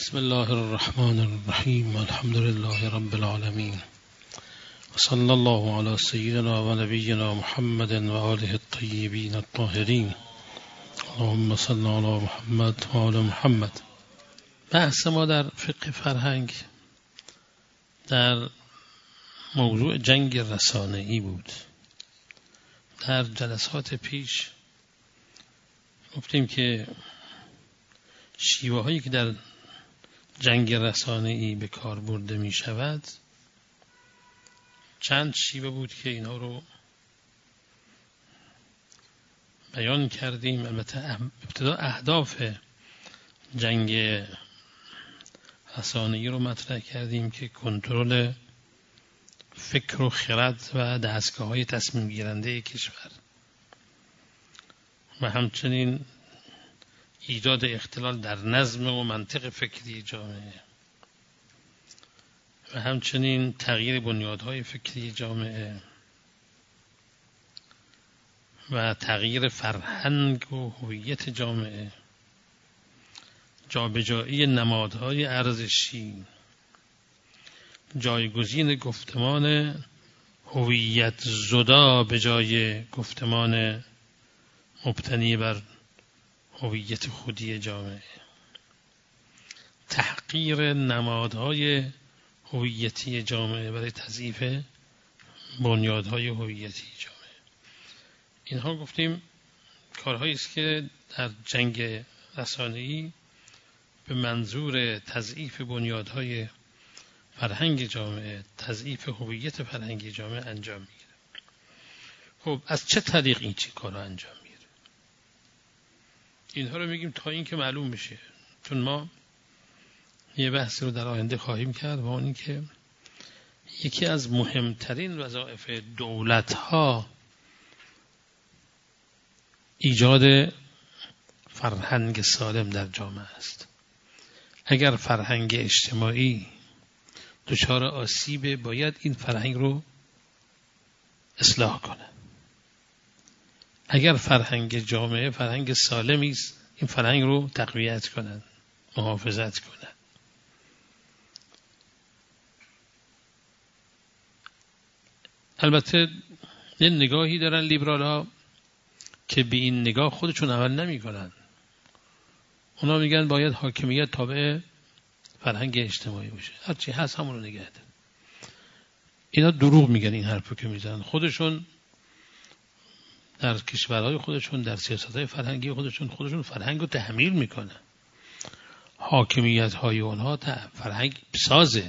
بسم الله الرحمن الرحیم الحمد لله رب العالمین و صلی الله علی سیدنا و نبینا محمد و آله الطیبین الطاهرین اللهم صل علی محمد و آل محمد. بحث ما در فقه فرهنگ در موضوع جنگ رسانه‌ای بود. در جلسات پیش گفتیم که شیوه هایی که در جنگ رسانه‌ای به کار برده می شود چند شیوه بود که اینها رو بیان کردیم. البته ابتدا اهداف جنگ رسانه‌ای رو مطرح کردیم که کنترل فکر و خرد و دستگاه‌های تصمیم گیرنده کشور و همچنین ایجاد اختلال در نظم و منطق فکری جامعه و همچنین تغییر بنیادهای فکری جامعه و تغییر فرهنگ و هویت جامعه، جابجایی نمادهای ارزشی، جایگزین گفتمان هویت زدا به جای گفتمان مبتنی بر هویت خودی جامعه، تحقیر نمادهای هویتی جامعه برای تضعیف بنیادهای هویتی جامعه. اینها گفتیم کارهایی است که در جنگ رسانه‌ای به منظور تضعیف بنیادهای فرهنگ جامعه، تضعیف هویت فرهنگی جامعه انجام میگیره. خب از چه طریق این چه کارها انجام میگیره؟ اینها رو میگیم تا این که معلوم بشه، چون ما یه بحثی رو در آینده خواهیم کرد و اون این که یکی از مهمترین وظایف دولت‌ها ایجاد فرهنگ سالم در جامعه است. اگر فرهنگ اجتماعی دچار آسیب باید این فرهنگ رو اصلاح کنه. اگر فرهنگ جامعه فرهنگ سالمی است این فرهنگ رو تقویت کنند، محافظت کنند. البته یه نگاهی دارن لیبرال ها که به این نگاه خودشون عمل نمی کنن. اونا میگن باید حاکمیت تابع فرهنگ اجتماعی باشه، هرچی هست همون رو نگه دار. اینا دروغ میگن، این حرفو که میزنن. خودشون در کشورهای خودشون، در سیاستهای فرهنگی خودشون فرهنگ رو تحمیل میکنن. حاکمیت های اونها فرهنگ سازه.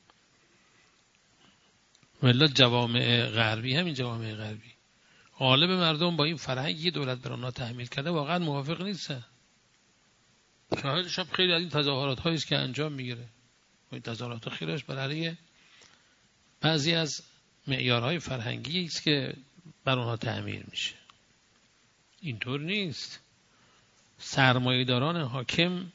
ولی جوامع غربی، همین جوامع غربی، غالب مردم با این فرهنگ یه دولت بر آنها تحمیل کرده واقعا موافق نیستن. شاهدش هم خیلی از این تظاهرات هایی است که انجام میگیره. این تظاهرات خیلیش برای بعضی از معیارهای فرهنگی است که بر آنها تحمیل میشه. اینطور نیست. سرمایه‌داران حاکم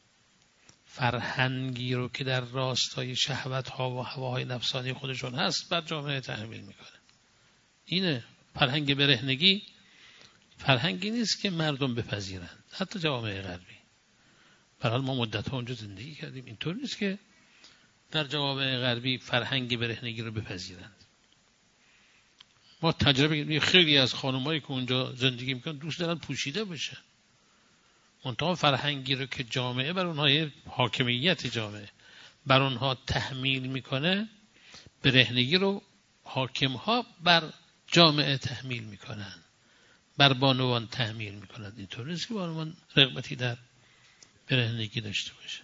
فرهنگی رو که در راستای شهوت ها و هواهای نفسانی خودشون هست بر جامعه تحمیل میکنه. اینه فرهنگ برهنگی. فرهنگی نیست که مردم بپذیرند، حتی جوامع غربی. به هر حال ما مدت ها اونجا زندگی کردیم. اینطور نیست که در جوامع غربی فرهنگ برهنگی رو بپذیرند. ما تجربه خیلی از خانمایی که اونجا زندگی میکنن دوست دارن پوشیده بشن. منتها فرهنگی رو که جامعه بر اونها، حاکمیت جامعه بر اونها تحمیل میکنه، برهنگی رو حاکمها بر جامعه تحمیل میکنن، بر بانوان تحمیل میکنن. اینطور نیست که بانوان رغبتی در برهنگی داشته باشه.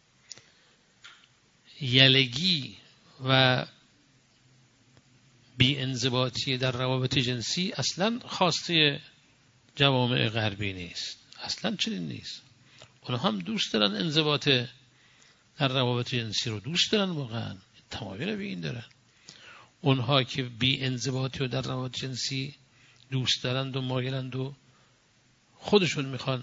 یلگی و بی انضباطی در روابط جنسی اصلا خواسته جوامع غربی نیست. اصلا چنین نیست. اونها هم دوست دارن انضباط در روابط جنسی رو دوست دارن، واقعا تمایل به این دارن. اونها که بی انضباطی رو در روابط جنسی دوست دارند و مایلند و خودشون میخوان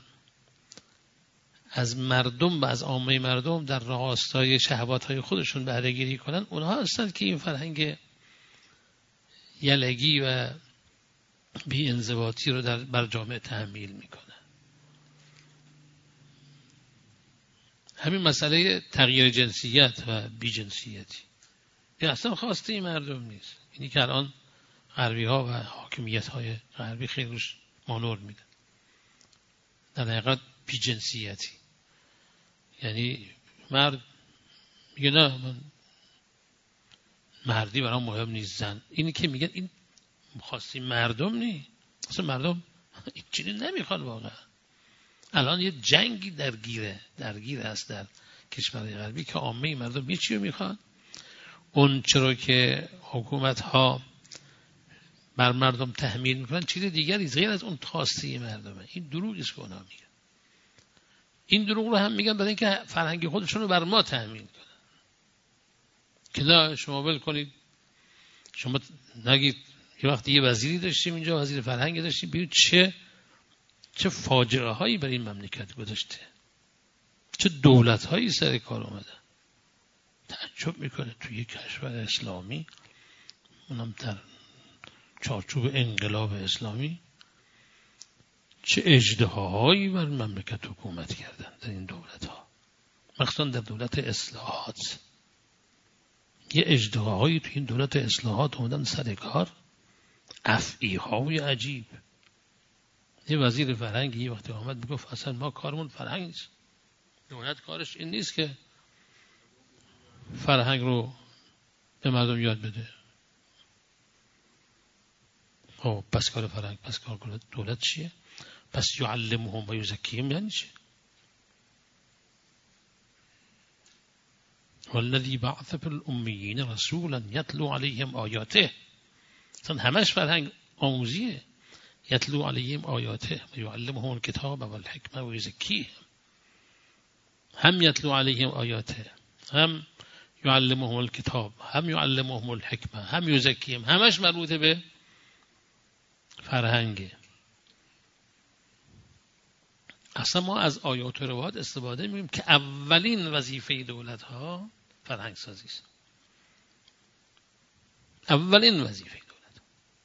از مردم و از عامه مردم در راستای شهواتهای خودشون بهره گیری کنن، اونها هستند که این فرهنگ یلگی و بی انضباطی رو بر جامعه تحمیل میکنه. همین مسئله تغییر جنسیت و بی جنسیتی این اصلا خواسته این مردم نیست. اینی که الان غربی ها و حاکمیت های غربی خیلی روش مانور میدن. در حقیقت بی جنسیتی یعنی مرد میگه نه من مردی برام مهم نیست، زن. اینی که میگن این خواسته مردم نیست. اصلا مردم این چیزی نمیخوان واقعا. الان یه جنگی درگیر هست در کشورهای غربی که عامه مردم یه چی رو میخوان. اون چرا که حکومت ها بر مردم تحمیل میکنن چیز دیگری غیر از اون خواسته مردمه. این دروغی است که اونا میگن. این دروغ رو هم میگن برای اینکه فرهنگ خودشون رو بر ما تحمیل کنن که نه شما ول کنید. شما نگید یه وقتی یه وزیری داشتیم اینجا، وزیر فرهنگ داشتیم، ببینید چه فاجعه هایی برای این مملکت گذاشته، چه دولت هایی سر کار اومده. تعجب میکنه توی یک کشور اسلامی، اونم در چارچوب انقلاب اسلامی، چه اژدهاهایی بر مملکت حکومت کردن در این دولت ها، مخصوصا در دولت اصلاحات. یه اژدهاهایی توی این دولت اصلاحات اومدن سر کار، افعی های عجیب. یه وزیر فرهنگی یه وقتی آمد میگفت اصلا ما کارمون فرهنگ نیست، دولت کارش این نیست که فرهنگ رو به مردم یاد بده. خب پس کار فرهنگ، پس کار دولت چیه؟ پس یعلمهم و یزکیهم یعنی چی؟ والذی بعث فی الامیین رسولا یتلو علیهم آیاته. اصلا همش فرهنگ آموزیه. یتلو علیهم آیاته و یعلمهم الکتاب و الحکمه و یزکیهم. هم یتلو علیهم آیاته، هم یعلمهم الکتاب، هم یعلمهم الحکمه، هم یزکیهم. همش مربوطه به فرهنگه. اصلا ما از آیات و روایات استفاده می‌کنیم که اولین وظیفه دولت ها فرهنگ سازی است. اولین وظیفه دولت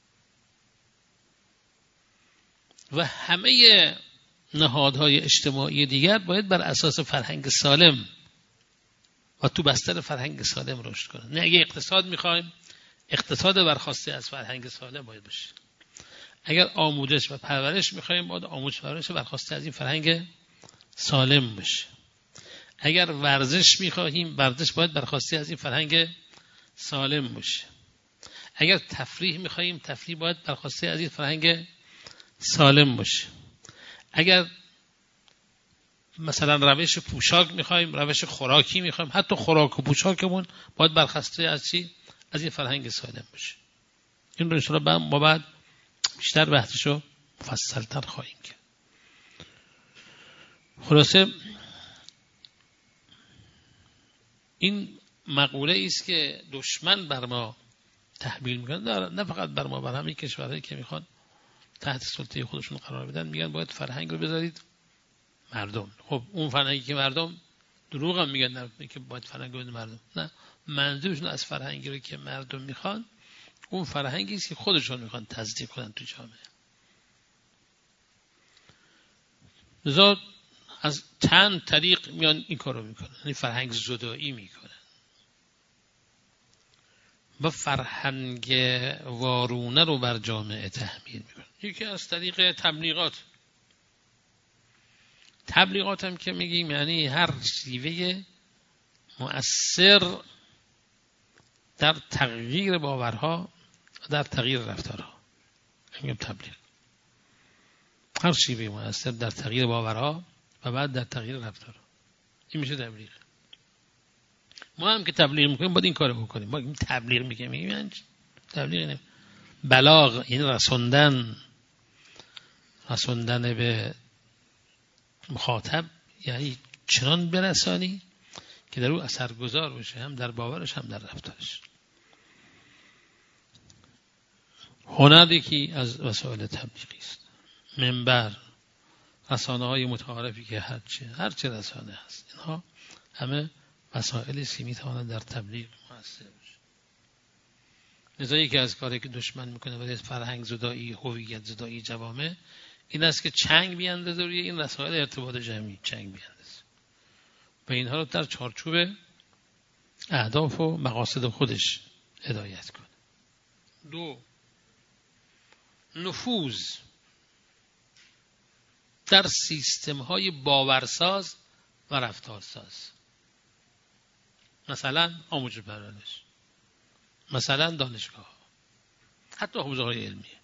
و همه نهادهای اجتماعی دیگر باید بر اساس فرهنگ سالم و تو بستر فرهنگ سالم رشد کنه. نه اگه اقتصاد می‌خوایم، اقتصاد برخواسته از فرهنگ سالم باید باشه. اگر آموزش و پرورش می‌خوایم، باید آموزش و پرورش برخواسته از این فرهنگ سالم باشه. اگر ورزش می‌خواهیم، ورزش باید برخواسته از این فرهنگ سالم باشه. اگر تفریح می‌خواهیم، تفریح باید برخواسته از این فرهنگ سالم باشه. اگر مثلا روش پوشاک می‌خواهیم، روش خوراکی می‌خواهیم، حتی خوراک و پوشاکمون باید برخواسته از چی؟ از این فرهنگ سالم باشه. این رو ان شاءالله ما بعد بیشتر بحثشو مفصل‌تر خواهیم کرد. خلاصه این مقوله است که دشمن بر ما تحمیل میکنه، نه فقط بر ما، بر همه کشورهایی که میخوان تحت سلطه خودشون قرار بدن. میگن باید فرهنگ رو بذارید مردم. خب اون فرهنگی که مردم، دروغ هم میگن نه که باید فرهنگ رو بده مردم، نه، منظورشون از فرهنگی رو که مردم میخوان اون فرهنگی است که خودشون میخوان تصدیق کنن تو جامعه. لذا از چند طریق میان این کارو میکنن، یعنی فرهنگ زدایی میکنن و فرهنگ وارونه رو بر جامعه تحمیل میکنن. یکی از طریق تبلیغات هم که میگیم یعنی هر شیوه مؤثر در تغییر باورها و در تغییر رفتارها، میگیم تبلیغ. هر شیوه مؤثر در تغییر باورها و بعد در تغییر رفتارها، این میشه تبلیغ. ما هم که تبلیغ میکنیم باید این کارو بکنیم. ما تبلیغ میگیم یعنی تبلیغ اینه بلاغ، یعنی رسوندن به مخاطب، یعنی چنان برسانی که در او اثرگذار باشه، هم در باورش هم در رفتارش. هنر یکی از وسایل تبلیغی است. منبر، رسانه‌های متعارفی که هر چه رسانه هست، اینها همه وسایلی است که میتواند در تبلیغ مؤثر باشه. لذا یکی از کاری که دشمن میکنه برای فرهنگ زدایی، هویت زدایی جوامع این است که چنگ بیاندازه روی این وسایل ارتباط جمعی، چنگ بیاندازه. و اینها رو در چارچوب اهداف و مقاصد خودش هدایت کنه. 2. نفوذ در سیستم های باورساز و رفتارساز، مثلا آموزش پرورش، مثلا دانشگاه، حتی حوزه های علمیه.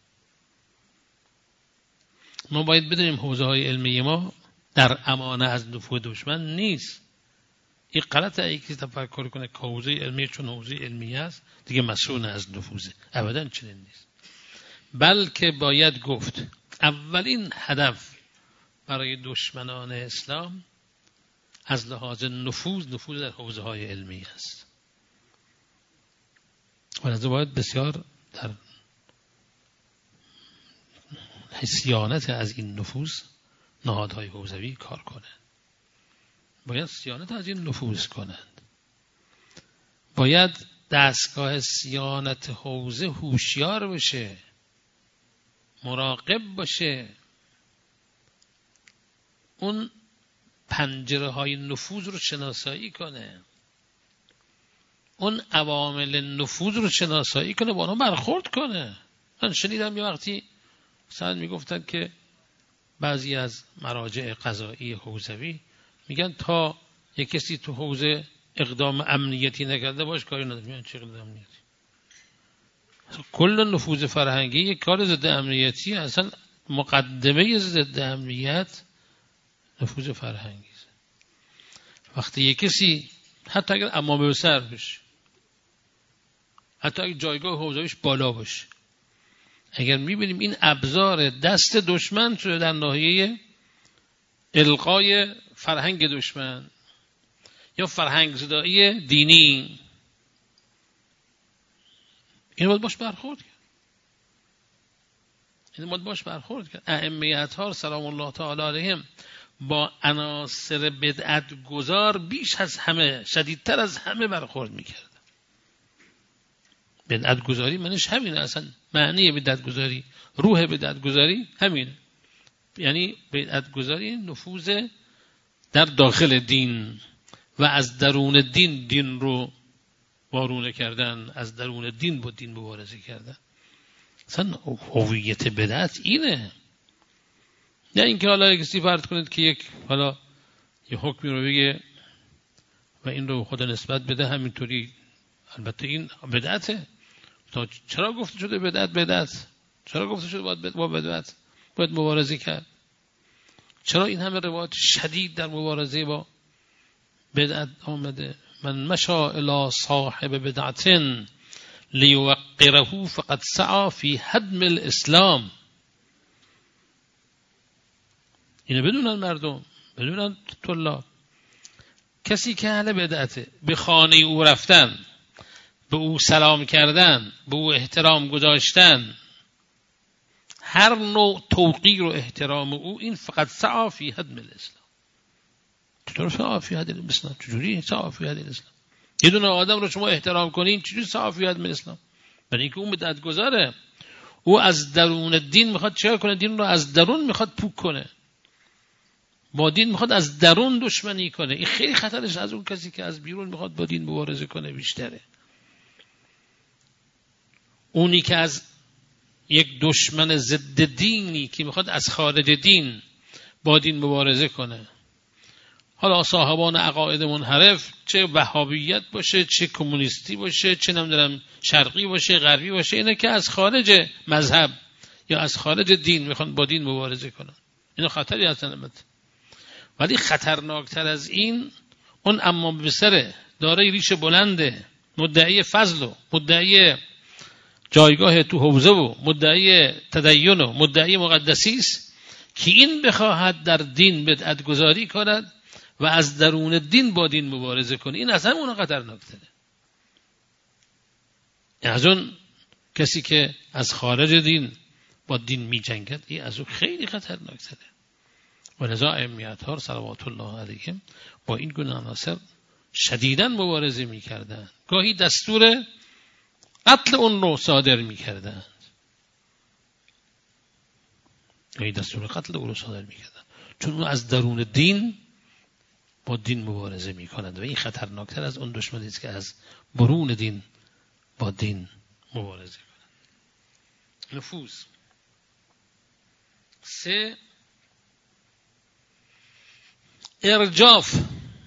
ما باید بدونیم حوزه های علمی ما در امانه از نفوذ دشمن نیست. این غلطه یکی تفکر کنه که حوزه علمی چون حوزه علمی است دیگه مسئول از نفوذه. ابدا چنین نیست، بلکه باید گفت اولین هدف برای دشمنان اسلام از لحاظ نفوذ در حوزه های علمی است. ولذا باید بسیار در صیانت از این نفوذ نهادهای حوزوی کار کنند. باید صیانت از این نفوذ کنند. باید دستگاه صیانت حوزه هوشیار باشه، مراقب باشه، اون پنجره های نفوذ رو شناسایی کنه، اون عوامل نفوذ رو شناسایی کنه، با اونها برخورد کنه. من شنیدم یه وقتی مثلا میگفتن که بعضی از مراجع قضایی حوزوی میگن تا یک کسی تو حوزه اقدام امنیتی نکرده باش کاری نداره. میگن چه اقدام امنیتی؟ کل نفوذ فرهنگی یک کار ضد امنیتی، اصلا مقدمه ضد امنیت نفوذ فرهنگی است. وقتی یک کسی حتی اگر امامه به سر بشه، حتی اگر جایگاه حوزویش بالا باشه، اگر میبینیم این ابزار دست دشمن شده در ناحیه القای فرهنگ دشمن یا فرهنگ زدایی دینی، این باید باش برخورد کرد. ائمه اطهار سلام الله تعالی علیهم با عناصر بدعت گذار بیش از همه، شدیدتر از همه برخورد میکرد. بدعت گذاری منش همینه، اصلا معنی بدعت گذاری، روح بدعت گذاری همینه. یعنی بدعت گذاری نفوذ در داخل دین و از درون دین رو وارونه کردن، از درون دین با دین مبارزه کردن. اصلا هویت بدعت اینه. نه اینکه حالا کسی فرض کنید که یک حالا یه حکمی رو بگه و این رو خدا نسبت بده همینطوری، البته این بدعته. تا چرا گفته شده بدعت؟ چرا گفته شده با بدعت باید مبارزه کرد؟ چرا این همه روایت شدید در مبارزه با بدعت آمده؟ من مشا الی صاحب بدعت لیوقره فقد سعی فی هدم الاسلام. اینو بدونن مردم، بدونن طلاب. کسی که اهل بدعته، به خانه او رفتن، به او سلام کردن، به او احترام گذاشتن، هر نوع توقیر و احترام او، این فقط سعی فی هدم الاسلام. چطور سعی فی هدم الاسلام؟ چجوری سعی فی هدم الاسلام؟ یه دونه آدم رو شما احترام کنین چجوری سعی فی هدم الاسلام؟ برای اینکه اون بدعت گذاره، او از درون دین میخواد چیکار کنه؟ دین رو از درون میخواد پوک کنه، با دین میخواد از درون دشمنی کنه. این خیلی خطرش از اون کسی که از بیرون میخواد با دین مبارزه کنه بیشتره. اونی که از یک دشمن ضد دینی که میخواد از خارج دین با دین مبارزه کنه، حالا صاحبان عقاید منحرف، چه وهابیت باشه، چه کمونیستی باشه، چه نمیدونم شرقی باشه، غربی باشه، اینا که از خارج مذهب یا از خارج دین میخوان با دین مبارزه کنن، اینا خطری هستن. ولی خطرناکتر از این، اون اما بسره، دارای ریش بلنده، مدعی فضل و مدعی جایگاه تو حوزه و مدعی تدین و مدعی مقدسی است که این بخواهد در دین بدعت گذاری کند و از درون دین با دین مبارزه کنه. این اصلا اون خطرناکتره. از اون کسی که از خارج دین با دین می جنگد، این از اون خیلی خطرناکتره. و لذا ائمه اطهار صلوات الله علیهم با این گونه عناصر شدیداً مبارزه می کردن. گاهی دستور قتل اون رو صادر می کردن. چون اون از درون دین با دین مبارزه می کنند و این خطرناکتر از اون دشمنی است که از برون دین با دین مبارزه کنند. نفوذ. 3. ارجاف،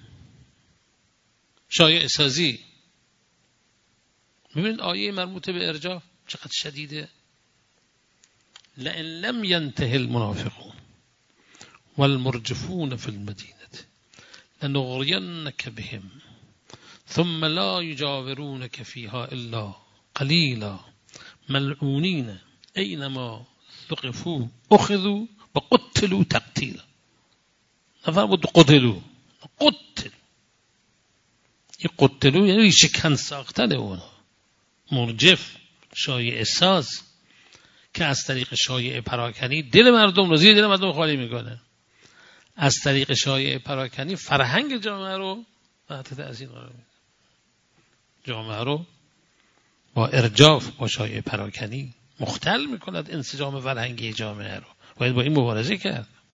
شایعه سازی. ببینید آیه مربوطه به ارجاف چقدر شدیده. لئن لم ينته المنافقون والمرجفون في المدينة لنغرينك بهم ثم لا يجاورونك فيها إلا قليلا ملعونين أينما ثقفوا أخذوا وقتلوا تقتيلا. نفرمود قتلوا، قتل. این قتلوا یعنی شکن ساختن اونا. مرجف، شایعه ساز که از طریق شایعه پراکنی دل مردم رو، زیر دل مردم خالی میکنه. از طریق شایعه پراکنی فرهنگ جامعه رو تحت تأثیر قرار میده. جامعه رو با ارجاف، با شایعه پراکنی مختل میکند انسجام فرهنگی جامعه رو. باید با این مبارزه کرد.